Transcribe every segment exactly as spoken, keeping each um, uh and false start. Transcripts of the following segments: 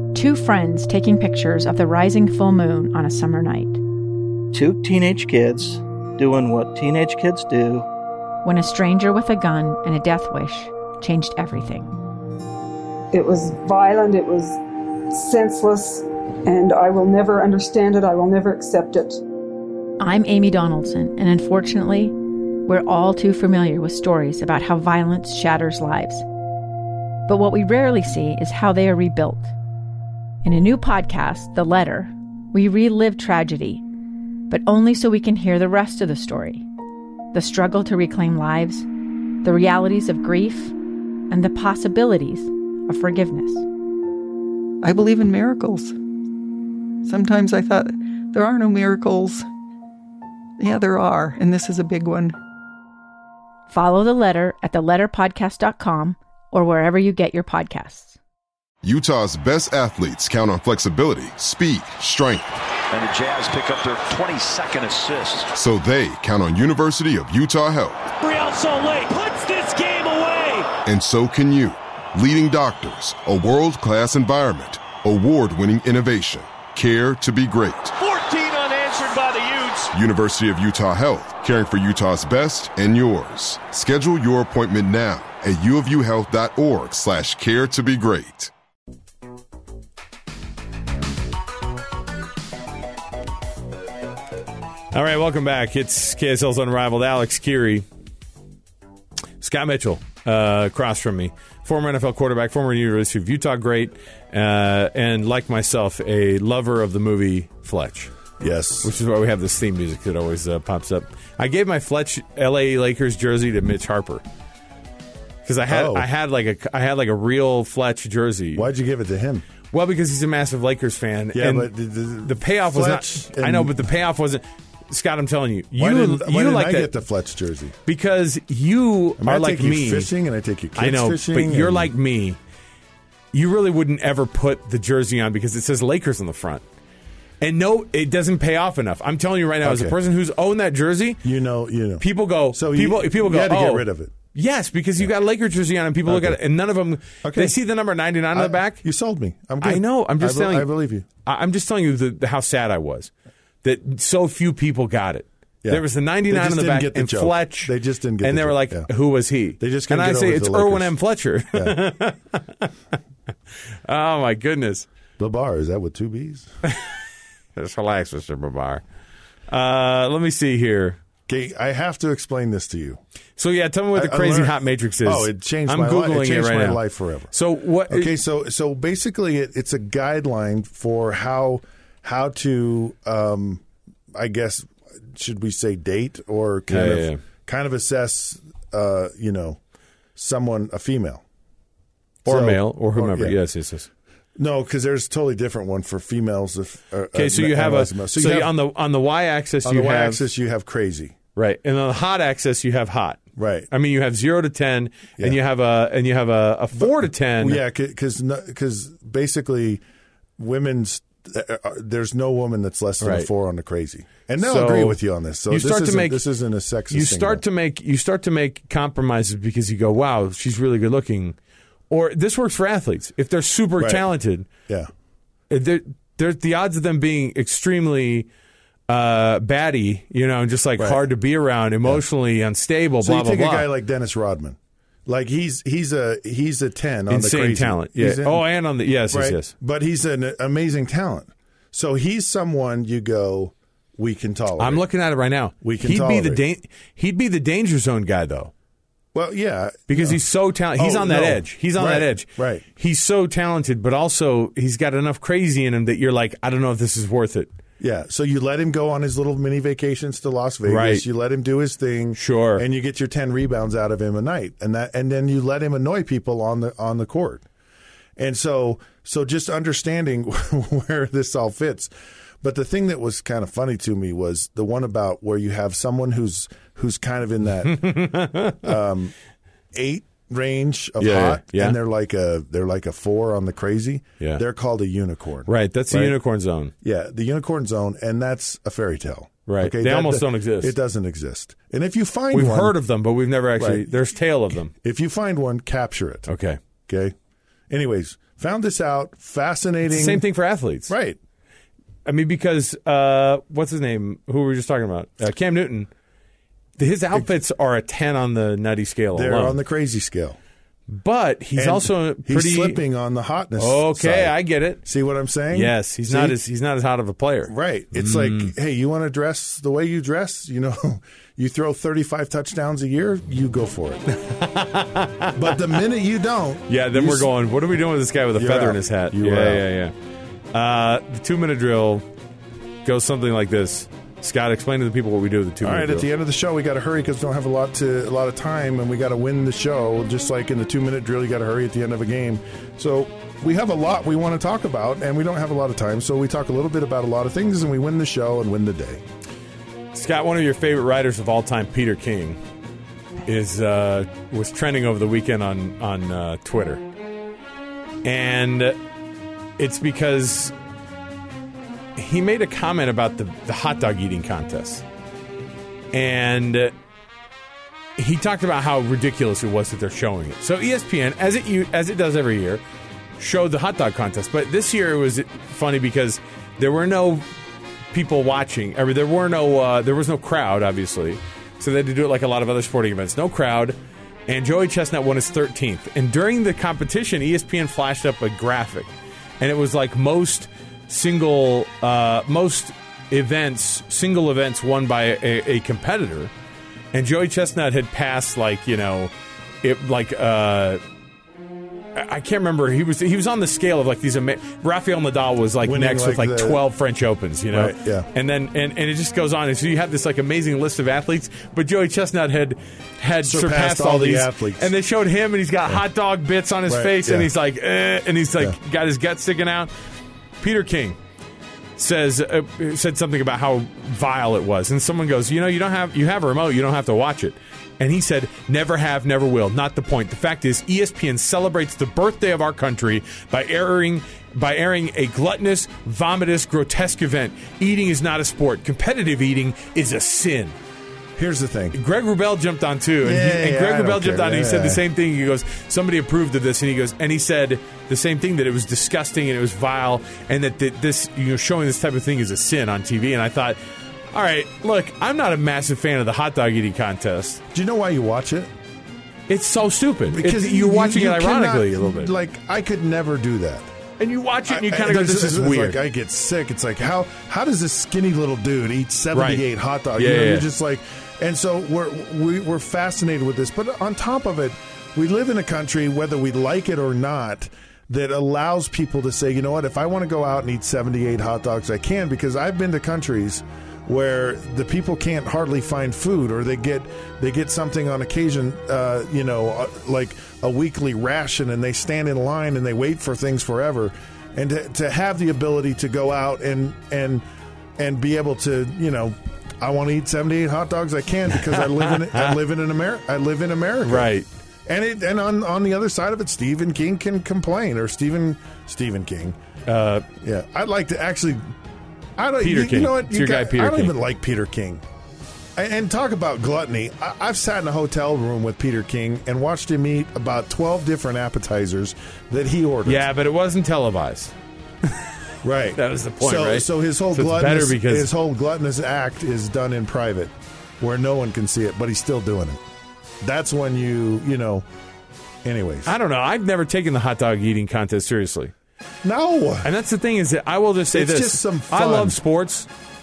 Two friends taking pictures of the rising full moon on a summer night. Two teenage kids doing what teenage kids do. When a stranger with a gun and a death wish changed everything. It was violent, it was senseless, and I will never understand it, I will never accept it. I'm Amy Donaldson, and unfortunately, we're all too familiar with stories about how violence shatters lives. But what we rarely see is how they are rebuilt. In a new podcast, The Letter, we relive tragedy, but only so we can hear the rest of the story. The struggle to reclaim lives, the realities of grief, and the possibilities of forgiveness. I believe in miracles. Sometimes I thought, there are no miracles. Yeah, there are, and this is a big one. Follow The Letter at the letter podcast dot com or wherever you get your podcasts. Utah's best athletes count on flexibility, speed, strength. And the Jazz pick up their twenty-second assist. So they count on University of Utah Health. Real Soleil puts this game away. And so can you. Leading doctors, a world-class environment, award-winning innovation, care to be great. fourteen unanswered by the Utes. University of Utah Health, caring for Utah's best and yours. Schedule your appointment now at uofuhealth.org slash care to be great. All right, welcome back. It's K S L's Unrivaled. Alex Keary. Scott Mitchell uh, across from me. Former N F L quarterback, former University of Utah great, uh, and like myself, a lover of the movie Fletch. Yes. Which is why we have this theme music that always uh, pops up. I gave my Fletch L A Lakers jersey to Mitch Harper. Because I had oh. I had like a I had like a real Fletch jersey. Why'd you give it to him? Well, because he's a massive Lakers fan. Yeah, and but the, the, the payoff was not. I know, but the payoff wasn't. Scott, I'm telling you, you why didn't, you why didn't like I that, get the Fletch jersey? Because you I mean, are I like take you me. Fishing and I take you kids I know, fishing. but you're and... like me. You really wouldn't ever put the jersey on because it says Lakers on the front. And no, it doesn't pay off enough. I'm telling you right now, okay. As a person who's owned that jersey, you know, you know, people go, so people, you, people you go, had to oh, get rid of it. Yes, because you got a Lakers jersey on, and people okay. look at it, and none of them. Okay. They see the number ninety-nine on I, the back. You sold me. I'm good. I know. I'm just I, telling you. I believe you. I'm just telling you the, the, how sad I was that so few people got it. Yeah. There was the ninety-nine on the back, the and joke. Fletch. They just didn't get and the they were joke. like, yeah. "Who was he?" They just and I say it's Irwin M. Fletcher. Yeah. Oh my goodness, Babar, is that with two B's? Just relax, Mister Babar. Uh, let me see here. Okay, I have to explain this to you. So yeah, tell me what the I, crazy I learned, hot matrix is. Oh, it changed I'm my Googling life. It changed it right my now. life forever. So what? Okay, so so basically, it, it's a guideline for how how to, um, I guess, should we say date or kind yeah, of yeah, yeah. kind of assess, uh, you know, someone, a female or so, a male or whomever. Or, yeah. Yes, yes, yes. No, because there's a totally different one for females. If, uh, okay, so you have a so, so you you have, on the on the y-axis on you the have y-axis you have crazy, right, and on the hot axis you have hot, right. I mean, you have zero to ten, yeah. and you have a and you have a, a four but, to ten. Yeah, because because basically, women's uh, there's no woman that's less than right. a four on the crazy, and they'll so agree with you on this. So you this start isn't, to make this isn't a sexist. You thing start though. to make you start to make compromises because you go, wow, she's really good looking, or this works for athletes if they're super right. talented. Yeah. They're, they're, the odds of them being extremely uh, batty, you know, just like right. hard to be around, emotionally yeah. unstable, so blah, you blah, take blah. a guy like Dennis Rodman. Like he's he's a he's a ten on Insane the crazy. talent. Yeah. In, oh, and on the yes, right? yes, yes. But he's an amazing talent. So he's someone you go, we can tolerate. I'm looking at it right now. We can he'd tolerate. be the da- he'd be the danger zone guy though. Well, yeah, because yeah. he's so talented. He's oh, on that no. edge. He's on right. that edge. Right. He's so talented, but also he's got enough crazy in him that you're like, I don't know if this is worth it. Yeah. So you let him go on his little mini vacations to Las Vegas. Right. You let him do his thing. Sure. And you get your ten rebounds out of him a night, and that, and then you let him annoy people on the on the court. And so, so just understanding where this all fits. But the thing that was kind of funny to me was the one about where you have someone who's who's kind of in that um, eight range of yeah, hot, yeah. and they're like a they're like a four on the crazy. Yeah. They're called a unicorn. Right, that's right? the unicorn zone. Yeah, the unicorn zone, and that's a fairy tale. Right, okay? they that, almost that, don't exist. It doesn't exist. And if you find we've one, heard of them, but we've never actually. Right. There's tale of them. If you find one, capture it. Okay. Okay. Anyways, Found this out. Fascinating. It's the same thing for athletes. Right. I mean, because, uh, what's his name? Who we were just talking about? Uh, Cam Newton. His outfits are a ten on the nutty scale They're alone. on the crazy scale. But he's And also pretty... He's slipping on the hotness Okay, side. I get it. See what I'm saying? Yes, he's See? not as he's not as hot of a player. Right. It's Mm. like, hey, you want to dress the way you dress? You know, you throw thirty-five touchdowns a year, you go for it. But the minute you don't... Yeah, then you we're s- going, what are we doing with this guy with a You're feather out. in his hat? You yeah, are out. yeah, yeah. Uh, the two-minute drill goes something like this. Scott, explain to the people what we do with the two-minute All right, drill. at the end of the show, we got to hurry because we don't have a lot to a lot of time, and we got to win the show. Just like in the two-minute drill, you got to hurry at the end of a game. So we have a lot we want to talk about, and we don't have a lot of time. So we talk a little bit about a lot of things, and we win the show and win the day. Scott, one of your favorite writers of all time, Peter King, is uh, was trending over the weekend on on uh, Twitter, and it's because he made a comment about the, the hot dog eating contest, and uh, he talked about how ridiculous it was that they're showing it. So E S P N, as it u- as it does every year, showed the hot dog contest, but this year it was funny because there were no people watching. I mean, there were no uh, there was no crowd, obviously, so they had to do it like a lot of other sporting events. No crowd, and Joey Chestnut won his thirteenth. And during the competition, E S P N flashed up a graphic, and it was like most single uh, most events, single events won by a, a competitor, and Joey Chestnut had passed like you know, it like. Uh, I can't remember. He was he was on the scale of like these. Ama- Rafael Nadal was like Winning next like with like the- twelve French Opens, you know. Right, yeah. And then and, and it just goes on. And so you have this like amazing list of athletes, but Joey Chestnut had had surpassed, Surpassed all, all the these athletes. And they showed him, and he's got hot dog bits on his Right, face, and yeah. he's like, eh, and he's like Yeah. got his gut sticking out. Peter King says uh, said something about how vile it was, and someone goes, you know, you don't have you have a remote, you don't have to watch it. And he said, never have, never will. Not the point. The fact is, E S P N celebrates the birthday of our country by airing by airing a gluttonous, vomitous, grotesque event. Eating is not a sport. Competitive eating is a sin. Here's the thing. Greg Wrubell jumped on too, and, he, Yeah, and yeah, Greg I don't Wrubell jumped care. on, and he said the Yeah. same thing. He goes, somebody approved of this, and he goes, and he said the same thing, that it was disgusting and it was vile, and that th- this, you know, showing this type of thing is a sin on T V. And I thought, all right, look, I'm not a massive fan of the hot dog eating contest. Do you know why you watch it? It's so stupid Because It's- you're watching you it ironically cannot- a little bit, Like, I could never do that. and you watch it and you I- kind of go, I- "This it's- is it's weird." Like I get sick. It's like how how does this skinny little dude eat seventy-eight Right. hot dogs? Yeah, you know, yeah, you're yeah. just like, and so we're we, we're fascinated with this. But on top of it, we live in a country, whether we like it or not, that allows people to say, you know what, if I want to go out and eat seventy-eight hot dogs, I can, because I've been to countries where the people can't hardly find food, or they get they get something on occasion, uh, you know, uh, like a weekly ration, and they stand in line and they wait for things forever. And to, to have the ability to go out and and and be able to, you know, I want to eat seventy-eight hot dogs, I can, because I live in I live in an America. I live in America, Right. And it, and on, on the other side of it, Stephen King can complain, or Stephen Stephen King. Uh, Yeah, I'd like to actually. I don't. Peter you, King. You know what? It's You your guy, got- Peter I don't King. even like Peter King. And, and talk about gluttony. I, I've sat in a hotel room with Peter King and watched him eat about twelve different appetizers that he ordered. yeah, but it wasn't televised. right. That was the point, so, right? So his whole So it's gluttonous, better because- his whole gluttonous act is done in private, where no one can see it, but he's still doing it. That's when you, you know. Anyways, I don't know. I've never taken the hot dog eating contest seriously. no. And that's the thing, is that I will just say It's this. just some I fun. love sports,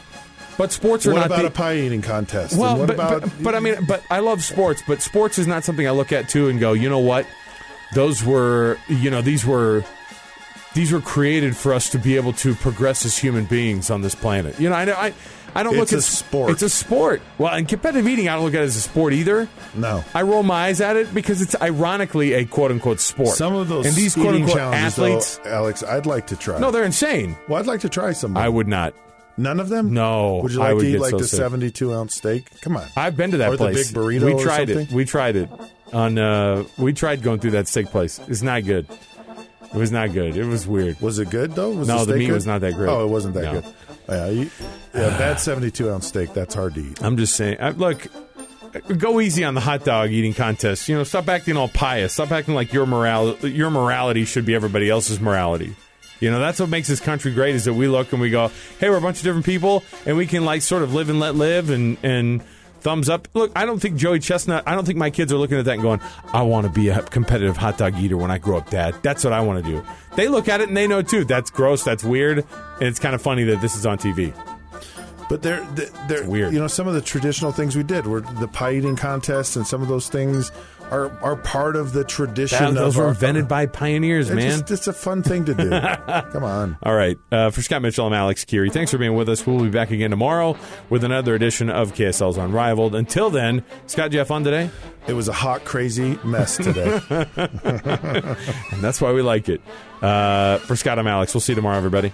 but sports are What not about the, a pie eating contest? Well, And what but, about? but, but I mean, but I love sports, but sports is not something I look at too and go, you know what? Those were, you know, these were, these were created for us to be able to progress as human beings on this planet. You know, I, I, I don't It's look a at sport. It's a sport. Well, in competitive eating, I don't look at it as a sport either. No. I roll my eyes at it because it's ironically a quote unquote sport. Some of those and these eating quote unquote challenges, athletes, though, Alex, I'd like to try. no, they're insane. Well, I'd like to try some. of I them. would not. None of them? No, Would you I like would to eat get like so the sick. seventy-two ounce steak? Come on. I've been to that Or the place. big burrito We or tried it. something? We tried it on. Uh, we tried going through that steak place. It's not good. It was not good. It was weird. Was it good though? Was No, the steak meat good? was not that great. Oh, it wasn't that No. good. Yeah, you, yeah, bad seventy-two ounce steak. That's hard to eat. I'm just saying. I, look, go easy on the hot dog eating contest. You know, stop acting all pious. Stop acting like your moral your morality should be everybody else's morality. You know, that's what makes this country great, is that we look and we go, hey, we're a bunch of different people, and we can, like, sort of live and let live, and, and thumbs up. Look, I don't think Joey Chestnut, I don't think my kids are looking at that and going, I want to be a competitive hot dog eater when I grow up, Dad. That's what I want to do. They look at it and they know, too, that's gross, that's weird, and it's kind of funny that this is on T V. But they're, they're weird. You know, some of the traditional things we did were the pie eating contest, and some of those things are are part of the tradition. That, those of were our, invented by pioneers, it's man. Just, it's a fun thing to do. Come on. All right. Uh, for Scott Mitchell, I'm Alex Keary. Thanks for being with us. We'll be back again tomorrow with another edition of K S L's Unrivaled. Until then, Scott, did you have fun today? It was a hot, crazy mess today. And that's why we like it. Uh, for Scott, I'm Alex. We'll see you tomorrow, everybody.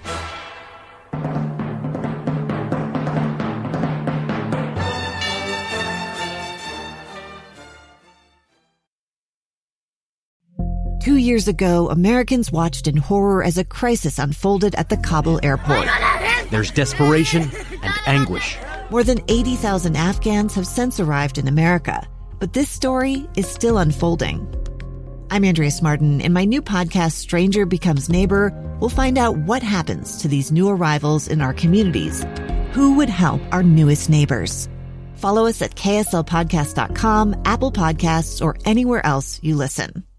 Two years ago, Americans watched in horror as a crisis unfolded at the Kabul airport. There's desperation and anguish. More than eighty thousand Afghans have since arrived in America, but this story is still unfolding. I'm Andrea Smartin. In my new podcast, Stranger Becomes Neighbor, we'll find out what happens to these new arrivals in our communities. Who would help our newest neighbors? Follow us at K S L podcast dot com, Apple Podcasts, or anywhere else you listen.